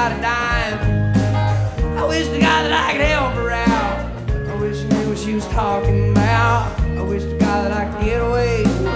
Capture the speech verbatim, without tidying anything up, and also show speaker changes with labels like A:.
A: without a dime. I wish to God that I could help her out. I wish she knew what she was talking about. I wish to God that I could get away.